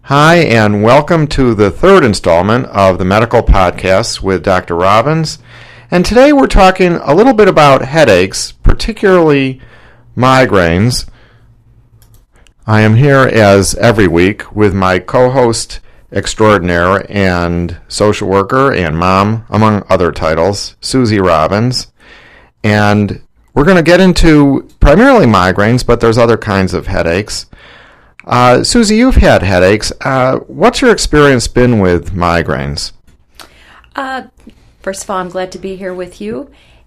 Hi, and welcome to the third installment of the Medical Podcast with Dr. Robbins. And today we're talking a little bit about headaches, particularly migraines. I am here, as every week, with my co-host extraordinaire and social worker and mom, among other titles, Susie Robbins. And we're going to get into primarily migraines, but there's other kinds of headaches. Susie, you've had headaches. What's your experience been with migraines? First of all, I'm glad to be here with you.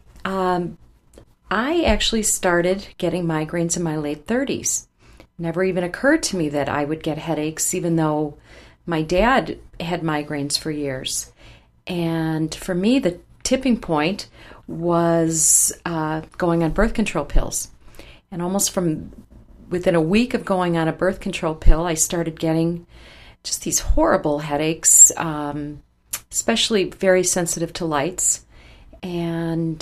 I actually started getting migraines in my late 30s. Never even occurred to me that I would get headaches, even though my dad had migraines for years. And for me, the tipping point was going on birth control pills. And almost from within a week of going on a birth control pill, I started getting just these horrible headaches, especially very sensitive to lights. And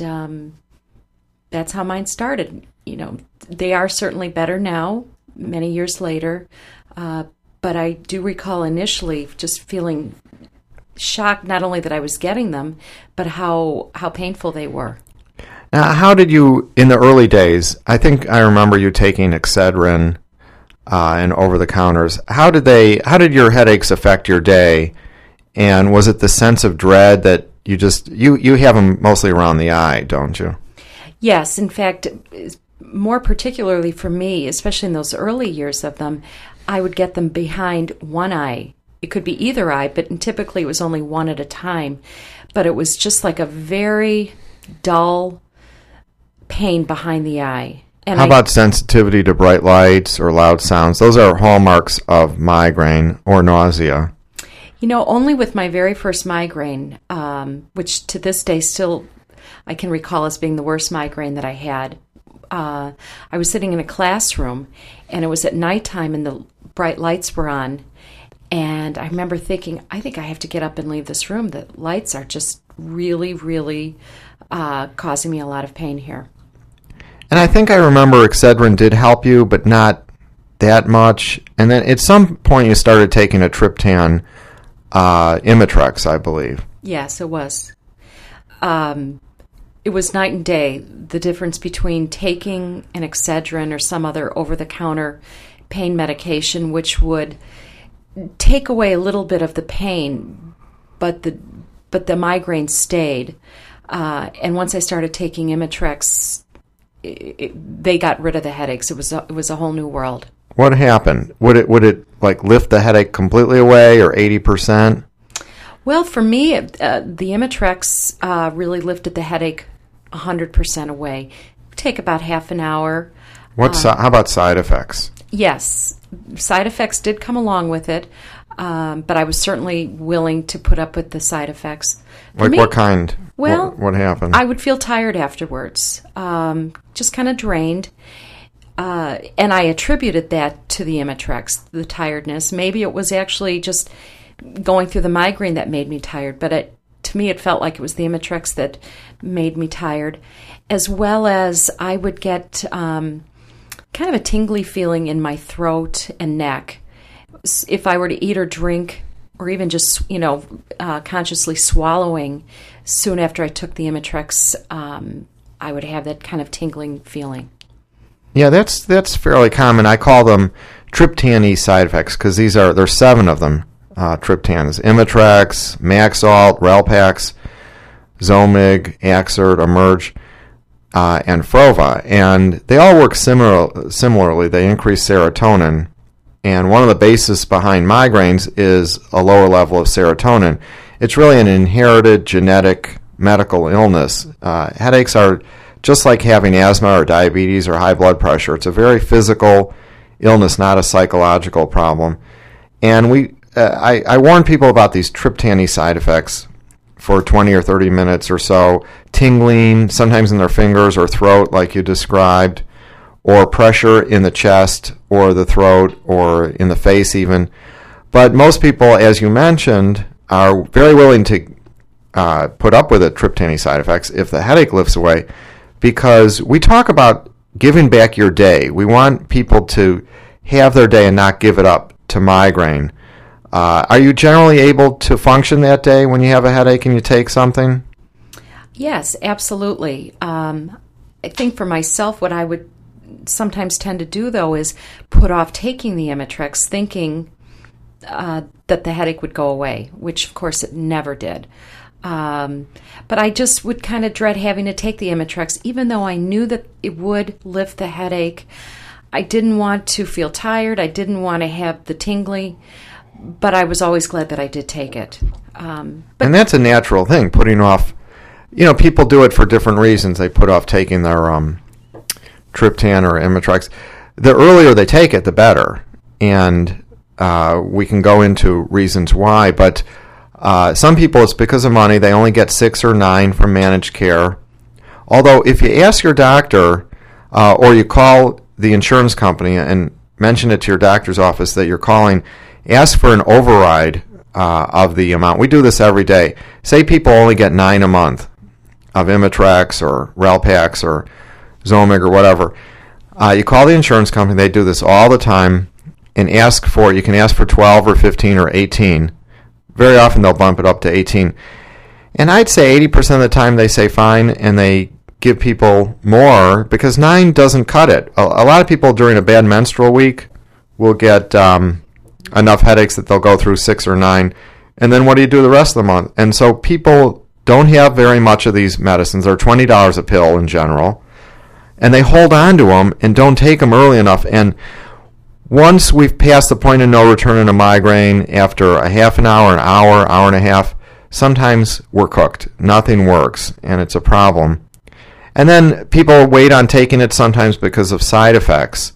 that's how mine started. You know, they are certainly better now, many years later. But I do recall initially just feeling shocked, not only that I was getting them, but how painful they were. Now, how did you, in the early days, I think I remember you taking Excedrin and over-the-counters. How did your headaches affect your day? And was it the sense of dread that you have them mostly around the eye, don't you? Yes, in fact, more particularly for me, especially in those early years of them, I would get them behind one eye. It could be either eye, but typically it was only one at a time. But it was just like a very dull pain behind the eye. And how about sensitivity to bright lights or loud sounds? Those are hallmarks of migraine or nausea. You know, only with my very first migraine, which to this day still I can recall as being the worst migraine that I had. I was sitting in a classroom, and it was at nighttime, and the bright lights were on. And I remember thinking, I think I have to get up and leave this room. The lights are just really, really causing me a lot of pain here. And I think I remember Excedrin did help you, but not that much. And then at some point you started taking a triptan, Imitrex, I believe. Yes, it was. It was night and day, the difference between taking an Excedrin or some other over-the-counter pain medication, which would take away a little bit of the pain, but the migraine stayed. And once I started taking Imitrex, they got rid of the headaches. It was a whole new world. What happened? Would it like lift the headache completely away, or 80%? Well, for me, the Imitrex really lifted the headache 100% away. It would take about half an hour. How about side effects? Yes, side effects did come along with it, but I was certainly willing to put up with the side effects. What kind? Well, what happened? I would feel tired afterwards, just kind of drained, and I attributed that to the Imitrex, the tiredness. Maybe it was actually just going through the migraine that made me tired, but to me it felt like it was the Imitrex that made me tired, as well as I would get kind of a tingly feeling in my throat and neck. If I were to eat or drink, or even just, consciously swallowing, soon after I took the Imitrex, I would have that kind of tingling feeling. Yeah, that's fairly common. I call them triptan-y side effects because there's 7 of them, triptans. Imitrex, Maxalt, Relpax, Zomig, Axert, Emerge, and Frova. And they all work similarly. They increase serotonin. And one of the bases behind migraines is a lower level of serotonin. It's really an inherited genetic medical illness. Headaches are just like having asthma or diabetes or high blood pressure. It's a very physical illness, not a psychological problem. And I warn people about these triptan-y side effects for 20 or 30 minutes or so. Tingling, sometimes in their fingers or throat, like you described, or pressure in the chest or the throat or in the face even. But most people, as you mentioned, are very willing to put up with the triptan-y side effects if the headache lifts away, because we talk about giving back your day. We want people to have their day and not give it up to migraine. Are you generally able to function that day when you have a headache and you take something? Yes, absolutely. I think for myself, what I would sometimes tend to do, though, is put off taking the Imitrex, thinking that the headache would go away, which, of course, it never did. But I just would kind of dread having to take the Imitrex, even though I knew that it would lift the headache. I didn't want to feel tired. I didn't want to have the tingly, but I was always glad that I did take it. And that's a natural thing, putting off. People do it for different reasons. They put off taking their triptan or Imitrex. The earlier they take it, the better. And we can go into reasons why. But some people, it's because of money. They only get 6 or 9 from managed care. Although if you ask your doctor or you call the insurance company and mention it to your doctor's office that you're calling, ask for an override of the amount. We do this every day. Say people only get 9 a month of Imitrex or Relpax or Zomig or whatever. You call the insurance company, they do this all the time, and you can ask for 12 or 15 or 18. Very often they'll bump it up to 18. And I'd say 80% of the time they say fine, and they give people more because 9 doesn't cut it. A lot of people during a bad menstrual week will get enough headaches that they'll go through 6 or 9, and then what do you do the rest of the month? And so people don't have very much of these medicines. They're $20 a pill in general, and they hold on to them and don't take them early enough. And once we've passed the point of no return in a migraine, after a half an hour, hour and a half, sometimes we're cooked. Nothing works, and it's a problem. And then people wait on taking it sometimes because of side effects.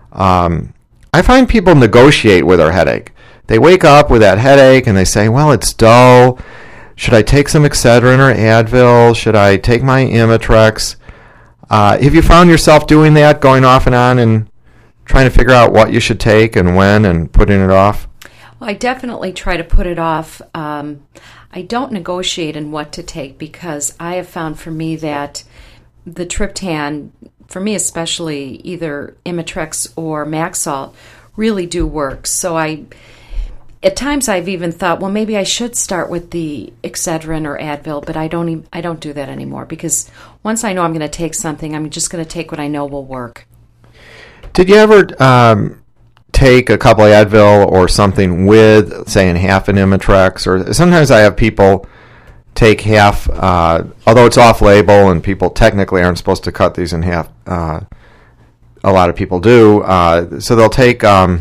I find people negotiate with their headache. They wake up with that headache and they say, well, it's dull. Should I take some Excedrin or Advil? Should I take my Imitrex? Have you found yourself doing that, going off and on and trying to figure out what you should take and when and putting it off? Well, I definitely try to put it off. I don't negotiate in what to take because I have found for me that the triptan, for me especially, either Imitrex or Maxalt, really do work. So at times I've even thought, well, maybe I should start with the Excedrin or Advil, but I don't do that anymore because once I know I'm going to take something, I'm just going to take what I know will work. Did you ever take a couple of Advil or something with, say, half an Imitrex? Or sometimes I have people take half, although it's off-label and people technically aren't supposed to cut these in half. A lot of people do. So they'll take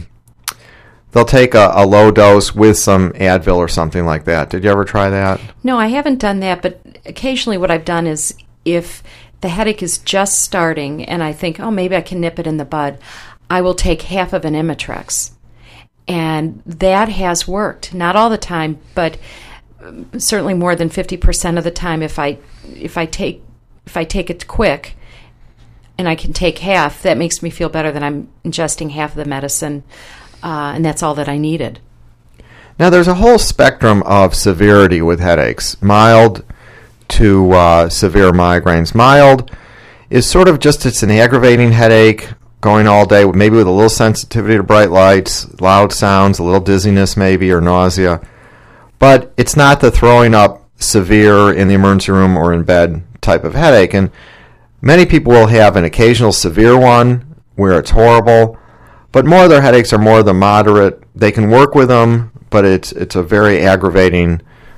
a low dose with some Advil or something like that. Did you ever try that? No, I haven't done that, but occasionally what I've done is if the headache is just starting and I think, oh, maybe I can nip it in the bud, I will take half of an Imitrex. And that has worked. Not all the time, but certainly more than 50% of the time if I take it quick and I can take half, that makes me feel better that I'm ingesting half of the medicine. And that's all that I needed. Now, there's a whole spectrum of severity with headaches, mild to severe migraines. Mild is sort of just, it's an aggravating headache going all day, maybe with a little sensitivity to bright lights, loud sounds, a little dizziness maybe, or nausea. But it's not the throwing up severe in the emergency room or in bed type of headache. And many people will have an occasional severe one where it's horrible. But more of their headaches are more the moderate. They can work with them, but it's a very aggravating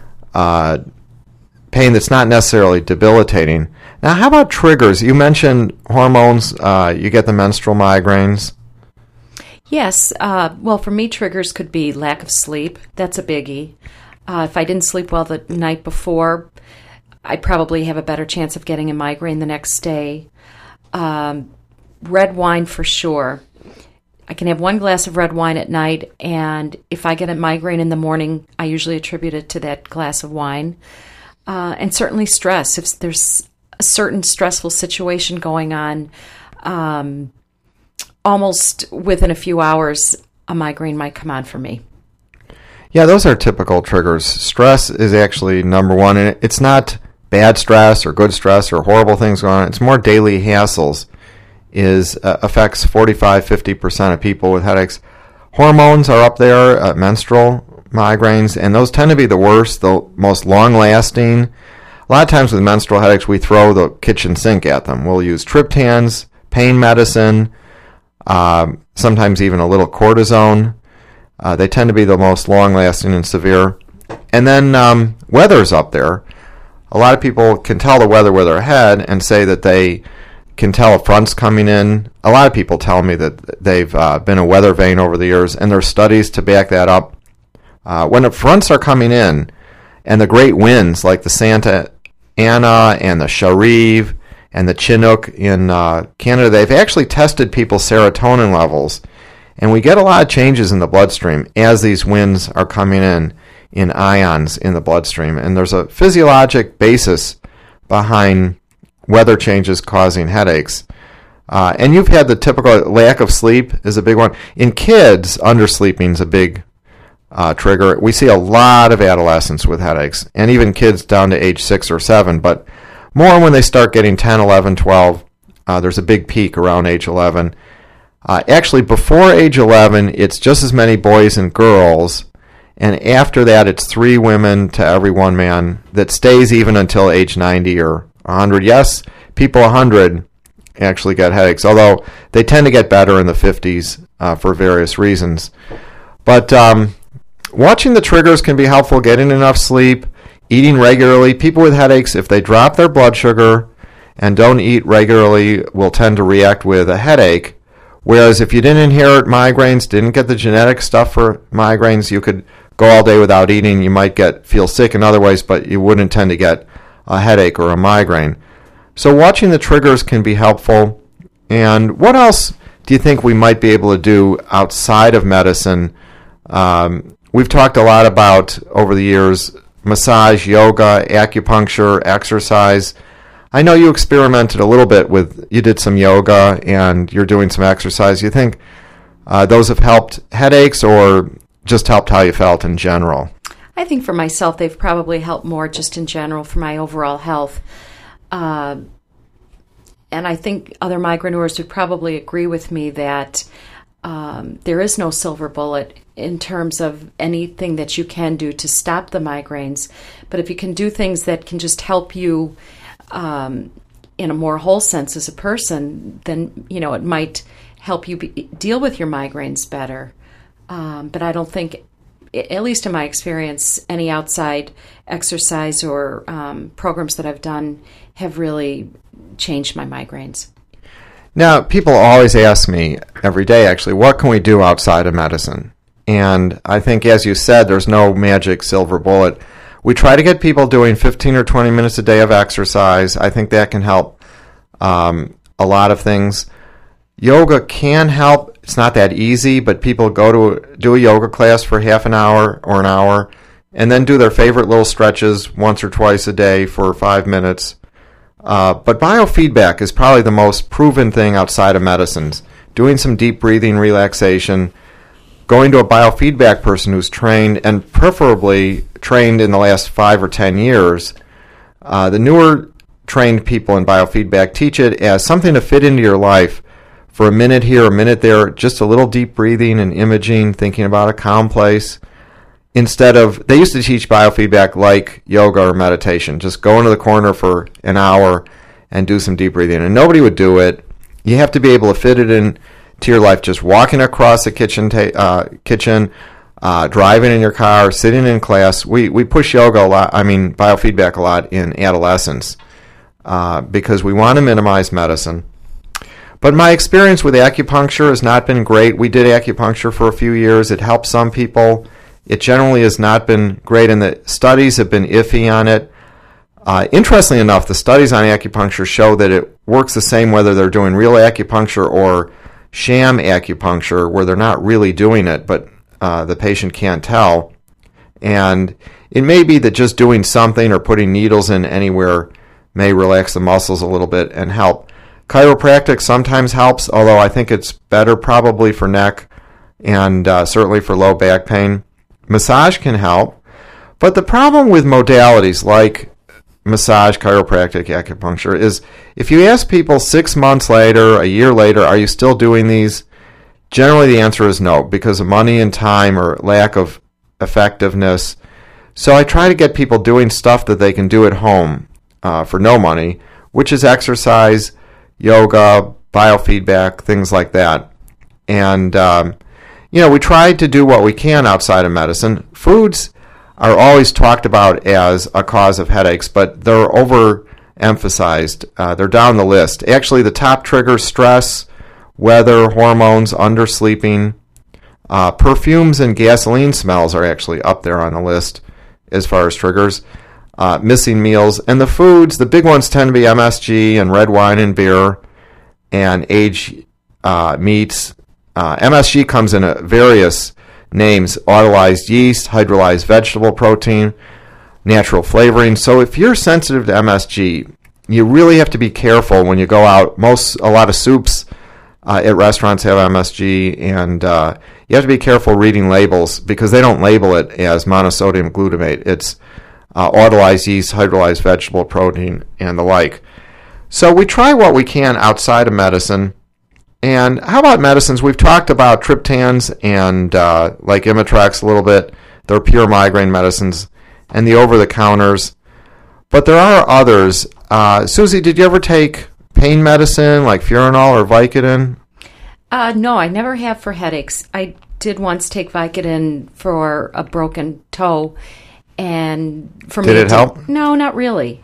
pain that's not necessarily debilitating. Now, how about triggers? You mentioned hormones. You get the menstrual migraines. Yes. Well, for me, triggers could be lack of sleep. That's a biggie. If I didn't sleep well the night before, I probably have a better chance of getting a migraine the next day. Red wine for sure. I can have one glass of red wine at night, and if I get a migraine in the morning, I usually attribute it to that glass of wine. And certainly stress. If there's a certain stressful situation going on, almost within a few hours, a migraine might come on for me. Yeah, those are typical triggers. Stress is actually number one, and it's not bad stress or good stress or horrible things going on. It's more daily hassles. Affects 45-50% of people with headaches. Hormones are up there, menstrual migraines, and those tend to be the worst, the most long-lasting. A lot of times with menstrual headaches, we throw the kitchen sink at them. We'll use triptans, pain medicine, sometimes even a little cortisone. They tend to be the most long-lasting and severe. And then weather's up there. A lot of people can tell the weather with their head and say that they can tell a front's coming in. A lot of people tell me that they've been a weather vane over the years, and there's studies to back that up. When the fronts are coming in, and the great winds like the Santa Ana and the Shariv and the Chinook in Canada, they've actually tested people's serotonin levels, and we get a lot of changes in the bloodstream as these winds are coming in ions in the bloodstream. And there's a physiologic basis behind weather changes causing headaches. And you've had the typical lack of sleep is a big one. In kids, undersleeping is a big trigger. We see a lot of adolescents with headaches, and even kids down to age 6 or 7, but more when they start getting 10, 11, 12. There's a big peak around age 11. Actually, before age 11, it's just as many boys and girls, and after that, it's 3 women to every 1 man. That stays even until age 90 or 100. Yes, people 100 actually get headaches, although they tend to get better in the 50s for various reasons. But watching the triggers can be helpful, getting enough sleep, eating regularly. People with headaches, if they drop their blood sugar and don't eat regularly, will tend to react with a headache. Whereas if you didn't inherit migraines, didn't get the genetic stuff for migraines, you could go all day without eating. You might feel sick in other ways, but you wouldn't tend to get a headache or a migraine. So watching the triggers can be helpful. And what else do you think we might be able to do outside of medicine? We've talked a lot about, over the years, massage, yoga, acupuncture, exercise. I know you experimented a little bit you did some yoga and you're doing some exercise. You think those have helped headaches or just helped how you felt in general? I think for myself, they've probably helped more just in general for my overall health. And I think other migraineurs would probably agree with me that there is no silver bullet in terms of anything that you can do to stop the migraines. But if you can do things that can just help you in a more whole sense as a person, then, it might help you deal with your migraines better. But I don't think, at least in my experience, any outside exercise or programs that I've done have really changed my migraines. Now, people always ask me every day, actually, what can we do outside of medicine? And I think, as you said, there's no magic silver bullet. We try to get people doing 15 or 20 minutes a day of exercise. I think that can help a lot of things. Yoga can help. It's not that easy, but people go to do a yoga class for half an hour or an hour and then do their favorite little stretches once or twice a day for 5 minutes. But biofeedback is probably the most proven thing outside of medicines. Doing some deep breathing relaxation, going to a biofeedback person who's trained, and preferably trained in the last 5 or 10 years. The newer trained people in biofeedback teach it as something to fit into your life for a minute here, a minute there, just a little deep breathing and imaging, thinking about a calm place. Instead of, they used to teach biofeedback like yoga or meditation. Just go into the corner for an hour and do some deep breathing. And nobody would do it. You have to be able to fit it in to your life, just walking across the kitchen, driving in your car, sitting in class. We push yoga a lot, biofeedback a lot in adolescence because we want to minimize medicine. But my experience with acupuncture has not been great. We did acupuncture for a few years. It helped some people. It generally has not been great, and the studies have been iffy on it. Interestingly enough, the studies on acupuncture show that it works the same whether they're doing real acupuncture or sham acupuncture, where they're not really doing it, but the patient can't tell. And it may be that just doing something or putting needles in anywhere may relax the muscles a little bit and help. Chiropractic sometimes helps, although I think it's better probably for neck and certainly for low back pain. Massage can help, but the problem with modalities like massage, chiropractic, acupuncture is if you ask people 6 months later, a year later, are you still doing these? Generally the answer is no, because of money and time or lack of effectiveness. So I try to get people doing stuff that they can do at home for no money, which is exercise, yoga, biofeedback, things like that. And, we try to do what we can outside of medicine. Foods are always talked about as a cause of headaches, but they're overemphasized. They're down the list. Actually, the top triggers: stress, weather, hormones, undersleeping. Perfumes and gasoline smells are actually up there on the list as far as triggers. Missing meals. And the foods, the big ones tend to be MSG and red wine and beer and aged meats. MSG comes in various names: autolyzed yeast, hydrolyzed vegetable protein, natural flavoring. So if you're sensitive to MSG, you really have to be careful when you go out. A lot of soups at restaurants have MSG, and you have to be careful reading labels because they don't label it as monosodium glutamate. It's autolyzed yeast, hydrolyzed vegetable protein, and the like. So we try what we can outside of medicine. And how about medicines? We've talked about triptans and like Imitrex a little bit. They're pure migraine medicines, and the over-the-counters. But there are others. Susie, did you ever take pain medicine like Furanol or Vicodin? No, I never have for headaches. I did once take Vicodin for a broken toe, and for me, did it help? No, not really.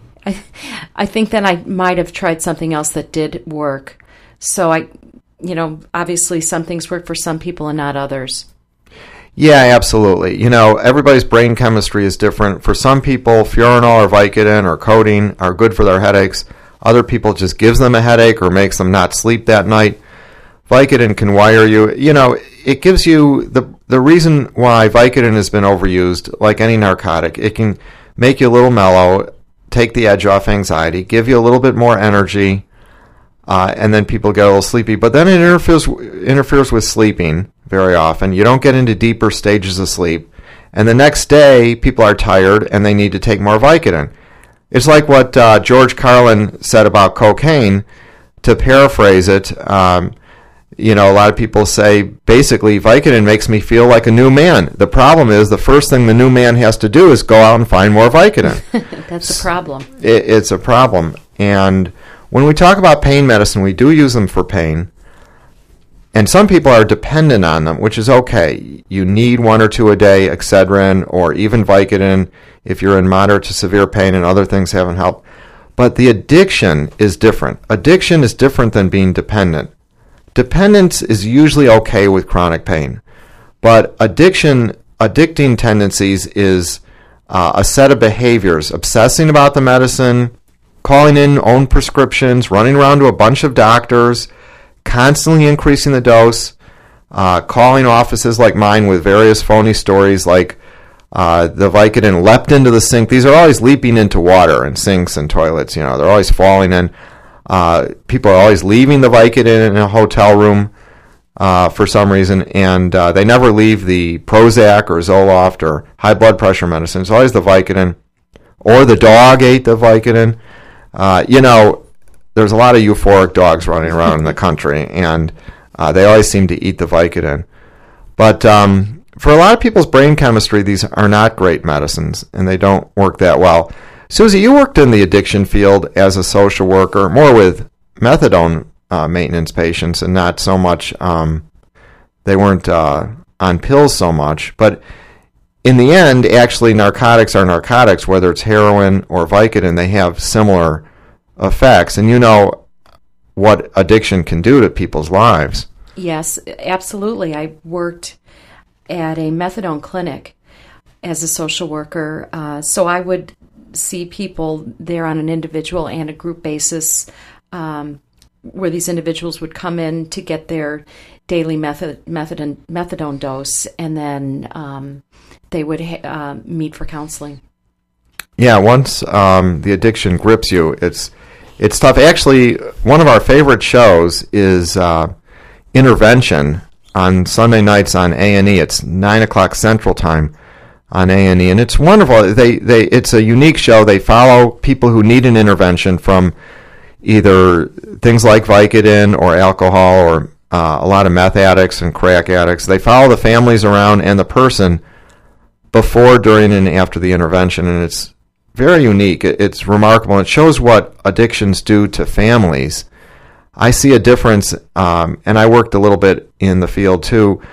I think that I might have tried something else that did work. So obviously some things work for some people and not others. Yeah, absolutely. Everybody's brain chemistry is different. For some people, Furanol or Vicodin or codeine are good for their headaches. Other people, just gives them a headache or makes them not sleep that night. Vicodin can wire you. It gives you the reason why Vicodin has been overused, like any narcotic. It can make you a little mellow, take the edge off anxiety, give you a little bit more energy, and then people get a little sleepy. But then it interferes with sleeping very often. You don't get into deeper stages of sleep. And the next day, people are tired and they need to take more Vicodin. It's like what George Carlin said about cocaine. To paraphrase it, a lot of people say, basically, Vicodin makes me feel like a new man. The problem is the first thing the new man has to do is go out and find more Vicodin. That's a problem. It's a problem. And when we talk about pain medicine, we do use them for pain. And some people are dependent on them, which is okay. You need 1 or 2 a day, Excedrin, or even Vicodin if you're in moderate to severe pain and other things haven't helped. But the addiction is different. Addiction is different than being dependent. Dependence is usually okay with chronic pain. But addicting tendencies is a set of behaviors: obsessing about the medicine, calling in own prescriptions, running around to a bunch of doctors, constantly increasing the dose, calling offices like mine with various phony stories like the Vicodin leapt into the sink. These are always leaping into water and sinks and toilets. They're always falling in. People are always leaving the Vicodin in a hotel room for some reason, and they never leave the Prozac or Zoloft or high blood pressure medicine. It's always the Vicodin, or the dog ate the Vicodin. There's a lot of euphoric dogs running around in the country, and they always seem to eat the Vicodin. But for a lot of people's brain chemistry, these are not great medicines, and they don't work that well. Susie, you worked in the addiction field as a social worker, more with methadone maintenance patients, and not so much, they weren't on pills so much. But in the end, actually, narcotics are narcotics, whether it's heroin or Vicodin. They have similar effects, and you know what addiction can do to people's lives. Yes, absolutely. I worked at a methadone clinic as a social worker, so I would see people there on an individual and a group basis, where these individuals would come in to get their daily methadone dose, and then they would meet for counseling. Yeah, once the addiction grips you, it's tough. Actually, one of our favorite shows is Intervention on Sunday nights on A&E. It's 9 o'clock Central Time on A&E, and it's wonderful. It's a unique show. They follow people who need an intervention from either things like Vicodin or alcohol, or a lot of meth addicts and crack addicts. They follow the families around and the person before, during, and after the intervention, and it's very unique. It's remarkable. It shows what addictions do to families. I see a difference, and I worked a little bit in the field too,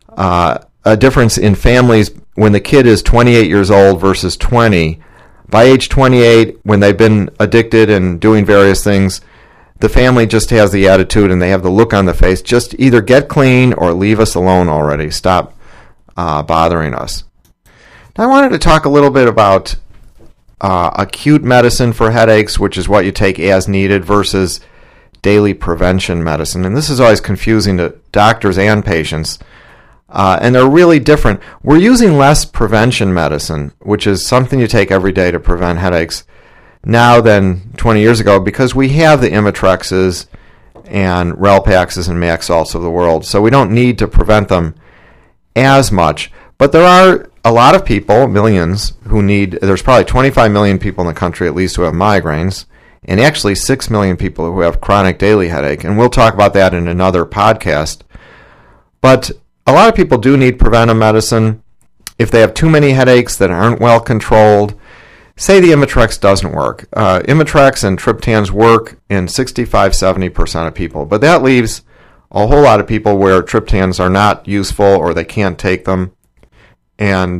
a difference in families when the kid is 28 years old versus 20. By age 28, when they've been addicted and doing various things, the family just has the attitude and they have the look on the face, just either get clean or leave us alone already. Stop bothering us. Now, I wanted to talk a little bit about acute medicine for headaches, which is what you take as needed, versus daily prevention medicine. And this is always confusing to doctors and patients. And they're really different. We're using less prevention medicine, which is something you take every day to prevent headaches, now than 20 years ago, because we have the Imitrexes and Relpaxes and Maxalts of the world. So we don't need to prevent them as much. But there are a lot of people, millions, who need, there's probably 25 million people in the country at least who have migraines, and actually 6 million people who have chronic daily headache. And we'll talk about that in another podcast. But a lot of people do need preventive medicine if they have too many headaches that aren't well controlled. Say the Imitrex doesn't work. Imitrex and triptans work in 65-70% of people, but that leaves a whole lot of people where triptans are not useful or they can't take them, and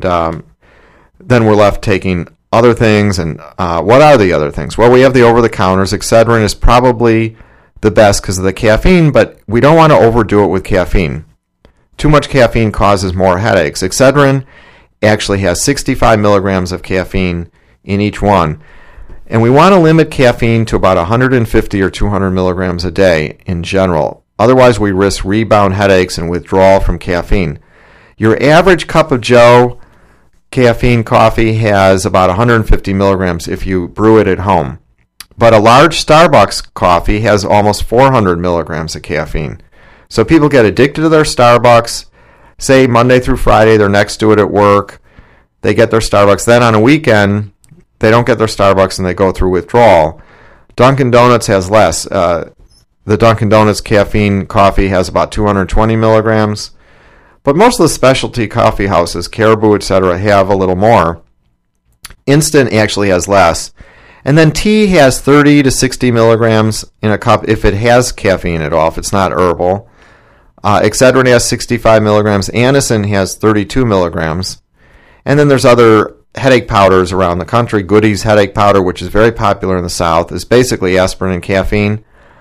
then we're left taking other things. And what are the other things? Well, we have the over-the-counters. Excedrin is probably the best because of the caffeine, but we don't want to overdo it with caffeine. Too much caffeine causes more headaches. Excedrin actually has 65 milligrams of caffeine in each one. And we want to limit caffeine to about 150 or 200 milligrams a day in general. Otherwise, we risk rebound headaches and withdrawal from caffeine. Your average cup of Joe caffeine coffee has about 150 milligrams if you brew it at home. But a large Starbucks coffee has almost 400 milligrams of caffeine. So people get addicted to their Starbucks, say Monday through Friday, they're next to it at work, they get their Starbucks. Then on a weekend, they don't get their Starbucks and they go through withdrawal. Dunkin' Donuts has less. The Dunkin' Donuts caffeine coffee has about 220 milligrams. But most of the specialty coffee houses, Caribou, etc., have a little more. Instant actually has less. And then tea has 30 to 60 milligrams in a cup if it has caffeine at all, if it's not herbal. Excedrin has 65 milligrams. Anacin has 32 milligrams. And then there's other headache powders around the country. Goody's headache powder, which is very popular in the South, is basically aspirin and caffeine.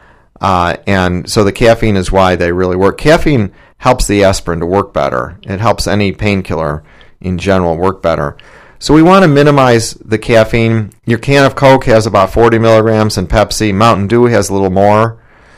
And so the caffeine is why they really work. Caffeine helps the aspirin to work better. It helps any painkiller in general work better. So we want to minimize the caffeine. Your can of Coke has about 40 milligrams, and Pepsi. Mountain Dew has a little more.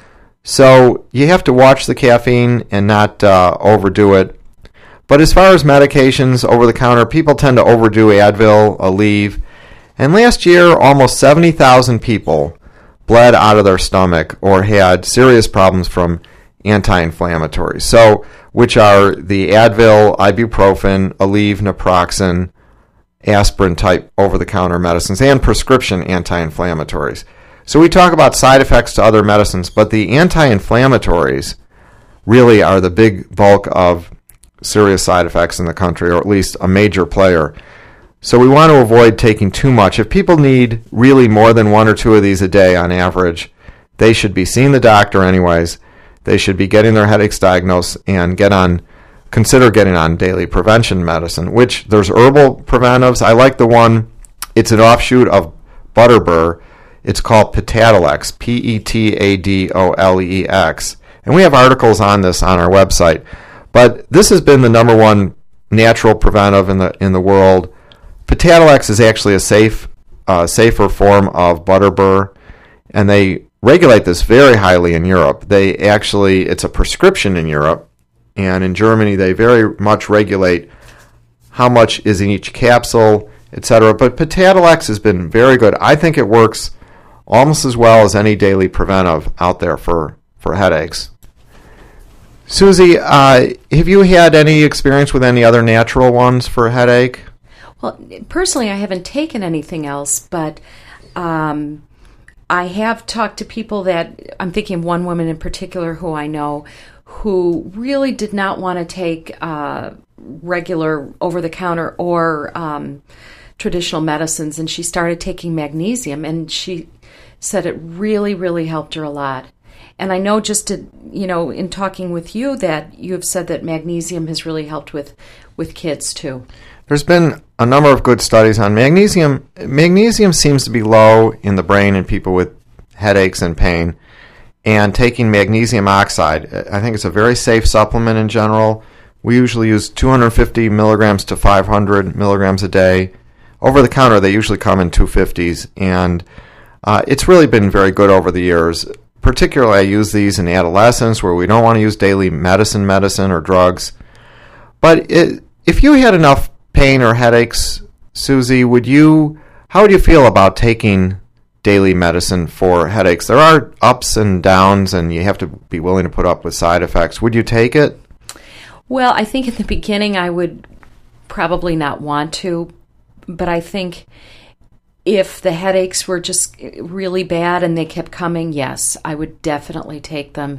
So you have to watch the caffeine and not overdo it. But as far as medications, over-the-counter, people tend to overdo Advil, Aleve. And last year, almost 70,000 people bled out of their stomach or had serious problems from anti-inflammatories. So, which are the Advil, ibuprofen, Aleve, naproxen, aspirin-type over-the-counter medicines, and prescription anti-inflammatories. So we talk about side effects to other medicines, but the anti-inflammatories really are the big bulk of serious side effects in the country, or at least a major player. So we want to avoid taking too much. If people need really more than one or two of these a day on average, they should be seeing the doctor anyways. They should be getting their headaches diagnosed and consider getting on daily prevention medicine, which there's herbal preventives. I like the one, it's an offshoot of Butterbur. It's called Petadelex, P-E-T-A-D-O-L-E-X. And we have articles on this on our website. But this has been the number one natural preventive in the world. Petadelex is actually a safer form of Butterbur, and they regulate this very highly in Europe. It's a prescription in Europe, and in Germany they very much regulate how much is in each capsule, etc. But Petadelex has been very good. I think it works almost as well as any daily preventive out there for headaches. Susie, have you had any experience with any other natural ones for headache? Well, personally, I haven't taken anything else, but I have talked to people that, I'm thinking of one woman in particular who I know, who really did not want to take regular over-the-counter or traditional medicines, and she started taking magnesium, and she said it really, really helped her a lot. And I know just to, in talking with you that you have said that magnesium has really helped with kids too. There's been a number of good studies on magnesium. Magnesium seems to be low in the brain in people with headaches and pain. And taking magnesium oxide, I think it's a very safe supplement in general. We usually use 250 milligrams to 500 milligrams a day. Over the counter, they usually come in 250s. And it's really been very good over the years. Particularly, I use these in adolescence where we don't want to use daily medicine or drugs. But if you had enough pain or headaches, Susie, how would you feel about taking daily medicine for headaches? There are ups and downs, and you have to be willing to put up with side effects. Would you take it? Well, I think in the beginning I would probably not want to, but I think if the headaches were just really bad and they kept coming, yes, I would definitely take them.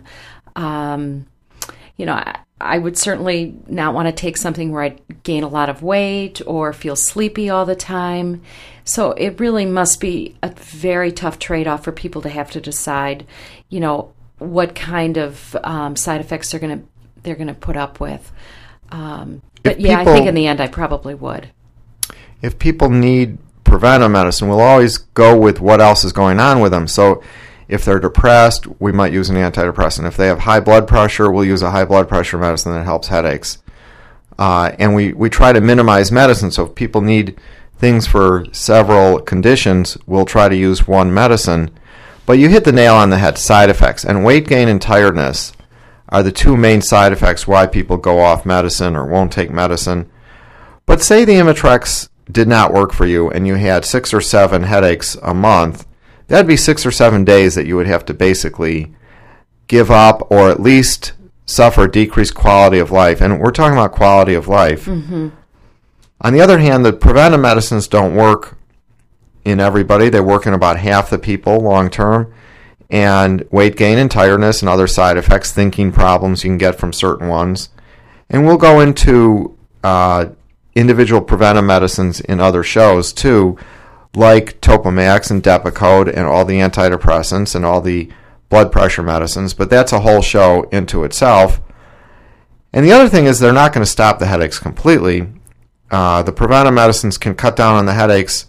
I would certainly not want to take something where I gain a lot of weight or feel sleepy all the time. So it really must be a very tough trade-off for people to have to decide, what kind of side effects they're going to put up with. But yeah, I think in the end I probably would. If people need preventive medicine, we'll always go with what else is going on with them. So if they're depressed, we might use an antidepressant. If they have high blood pressure, we'll use a high blood pressure medicine that helps headaches. And we try to minimize medicine. So if people need things for several conditions, we'll try to use one medicine. But you hit the nail on the head, side effects. And weight gain and tiredness are the two main side effects why people go off medicine or won't take medicine. But say the Imitrex did not work for you and you had 6 or 7 headaches a month, that'd be 6 or 7 days that you would have to basically give up or at least suffer decreased quality of life. And we're talking about quality of life. Mm-hmm. On the other hand, the preventive medicines don't work in everybody. They work in about half the people long term. And weight gain and tiredness and other side effects, thinking problems you can get from certain ones. And we'll go into individual preventive medicines in other shows too, like Topamax and Depakote and all the antidepressants and all the blood pressure medicines, but that's a whole show into itself. And the other thing is they're not going to stop the headaches completely. The preventive medicines can cut down on the headaches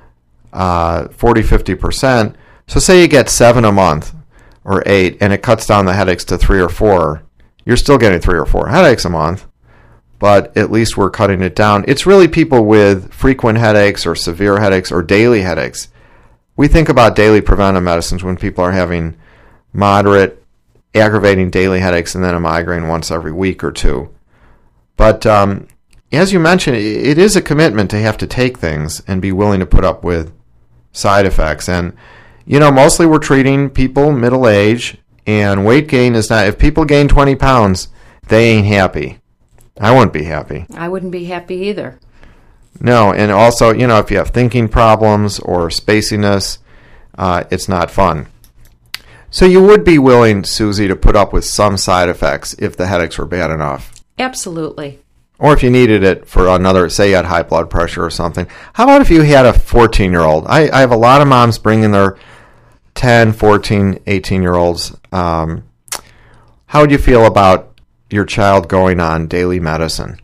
40-50%. So say you get 7 a month or 8 and it cuts down the headaches to 3 or 4. You're still getting 3 or 4 headaches a month, but at least we're cutting it down. It's really people with frequent headaches or severe headaches or daily headaches. We think about daily preventive medicines when people are having moderate, aggravating daily headaches and then a migraine once every week or two. But as you mentioned, it is a commitment to have to take things and be willing to put up with side effects. And, mostly we're treating people middle age, and weight gain is not, if people gain 20 pounds, they ain't happy. I wouldn't be happy. I wouldn't be happy either. No, and also, if you have thinking problems or spaciness, it's not fun. So you would be willing, Susie, to put up with some side effects if the headaches were bad enough? Absolutely. Or if you needed it for another, say you had high blood pressure or something. How about if you had a 14-year-old? I have a lot of moms bringing their 10, 14, 18-year-olds. How would you feel about your child going on daily medicine?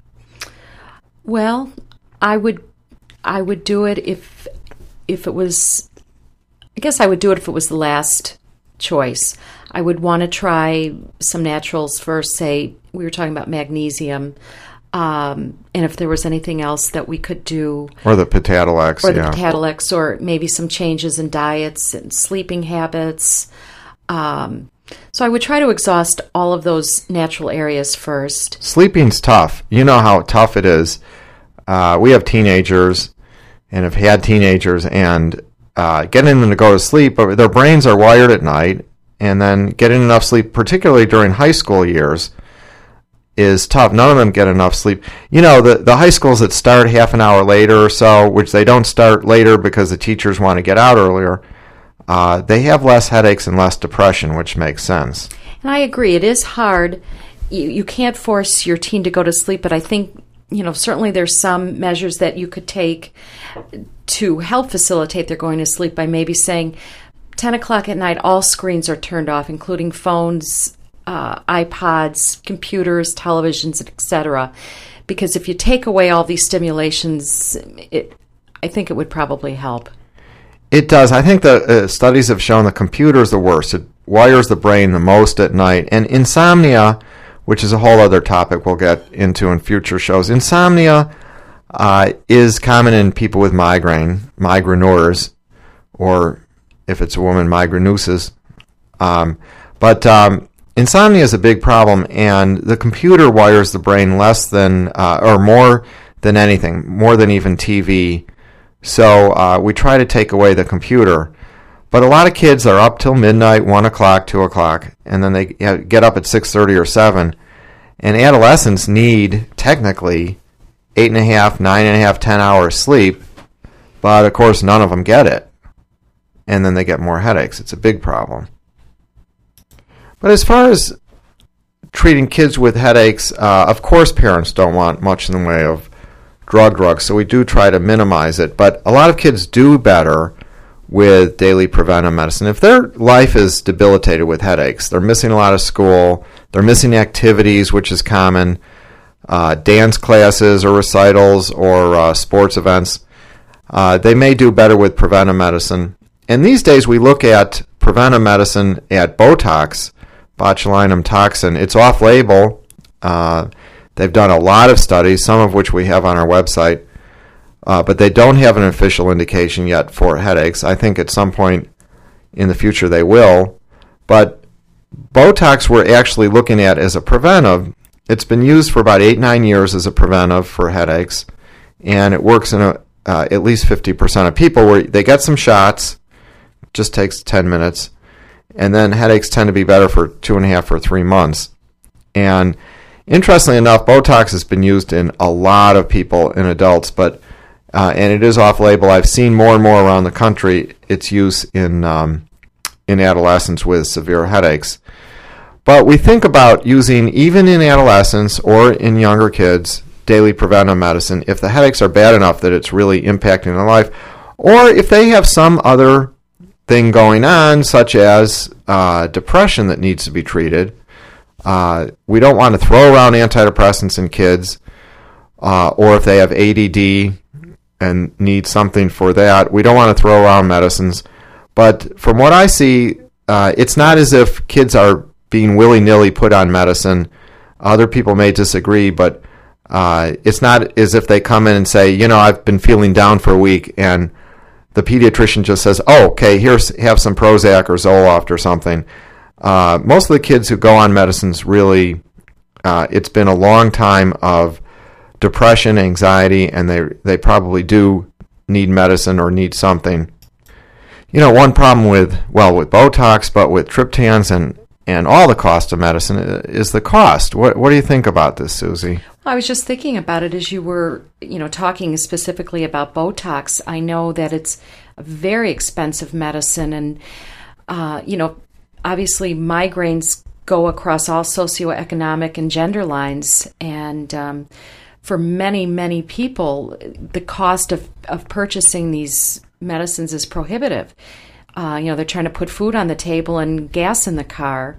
Well, I would do it if it was, I guess I would do it if it was the last choice. I would want to try some naturals first, say we were talking about magnesium, and if there was anything else that we could do. Or the Patadelex. Patadelex, or maybe some changes in diets and sleeping habits. So I would try to exhaust all of those natural areas first. Sleeping's tough. You know how tough it is. We have teenagers and have had teenagers, and getting them to go to sleep, but their brains are wired at night, and then getting enough sleep, particularly during high school years, is tough. None of them get enough sleep. The high schools that start half an hour later or so, which they don't start later because the teachers want to get out earlier, they have less headaches and less depression, which makes sense. And I agree. It is hard you can't force your teen to go to sleep, but I think, certainly there's some measures that you could take to help facilitate their going to sleep by maybe saying 10 o'clock at night, all screens are turned off, including phones, iPods, computers, televisions, etc. Because if you take away all these stimulations, I think it would probably help. It does. I think the studies have shown the computer is the worst. It wires the brain the most at night. And insomnia, which is a whole other topic we'll get into in future shows, insomnia is common in people with migraineurs, or if it's a woman, migraineuses. But insomnia is a big problem, and the computer wires the brain less than, or more than anything, more than even TV. So we try to take away the computer. But a lot of kids are up till midnight, 1 o'clock, 2 o'clock, and then they get up at 6:30 or 7. And adolescents need, technically, 8.5, 9.5, 10 hours sleep. But, of course, none of them get it. And then they get more headaches. It's a big problem. But as far as treating kids with headaches, of course parents don't want much in the way of drugs, so we do try to minimize it. But a lot of kids do better with daily preventive medicine. If their life is debilitated with headaches, they're missing a lot of school, they're missing activities, which is common, dance classes or recitals or sports events, they may do better with preventive medicine. And these days we look at preventive medicine at Botox, botulinum toxin. It's off-label. They've done a lot of studies, some of which we have on our website, but they don't have an official indication yet for headaches. I think at some point in the future they will. But Botox we're actually looking at as a preventive. It's been used for about 8-9 years as a preventive for headaches, and it works in at least 50% of people where they get some shots, just takes 10 minutes, and then headaches tend to be better for 2.5 or 3 months. And interestingly enough, Botox has been used in a lot of people, in adults, but and it is off-label. I've seen more and more around the country its use in adolescents with severe headaches. But we think about using, even in adolescents or in younger kids, daily preventive medicine if the headaches are bad enough that it's really impacting their life, or if they have some other thing going on, such as depression that needs to be treated. We don't want to throw around antidepressants in kids, or if they have ADD and need something for that. We don't want to throw around medicines. But from what I see, it's not as if kids are being willy-nilly put on medicine. Other people may disagree, but it's not as if they come in and say, I've been feeling down for a week, and the pediatrician just says, oh, okay, have some Prozac or Zoloft or something. Most of the kids who go on medicines really, it's been a long time of depression, anxiety, and they probably do need medicine or need something. One problem with Botox, but with triptans and all the cost of medicine is the cost. What do you think about this, Susie? I was just thinking about it as you were, talking specifically about Botox. I know that it's a very expensive medicine, and obviously migraines go across all socioeconomic and gender lines, and for many, many people, the cost of purchasing these medicines is prohibitive. They're trying to put food on the table and gas in the car.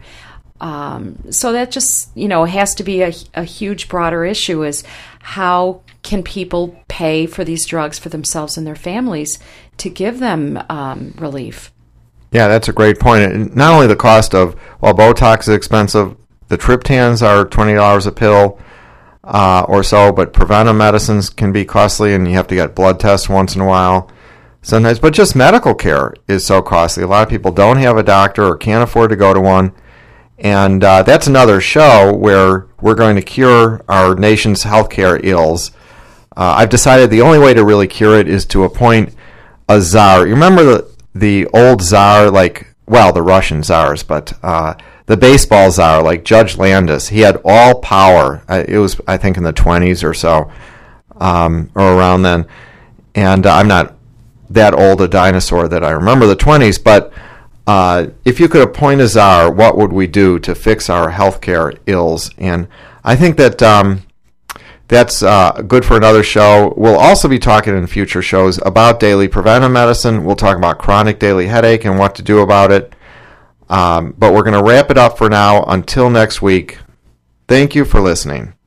So that just, has to be a huge, broader issue, is how can people pay for these drugs for themselves and their families to give them relief? Yeah, that's a great point. And not only the cost of, Botox is expensive, the triptans are $20 a pill or so, but preventive medicines can be costly, and you have to get blood tests once in a while sometimes. But just medical care is so costly. A lot of people don't have a doctor or can't afford to go to one. And that's another show where we're going to cure our nation's healthcare ills. I've decided the only way to really cure it is to appoint a czar. You remember the old czar, the Russian czars, but the baseball czar, like Judge Landis. He had all power. It was, I think, in the 20s or so, or around then. And I'm not that old a dinosaur that I remember the 20s, but if you could appoint a czar, what would we do to fix our healthcare ills? And I think that that's good for another show. We'll also be talking in future shows about daily preventive medicine. We'll talk about chronic daily headache and what to do about it. But we're going to wrap it up for now. Until next week, thank you for listening.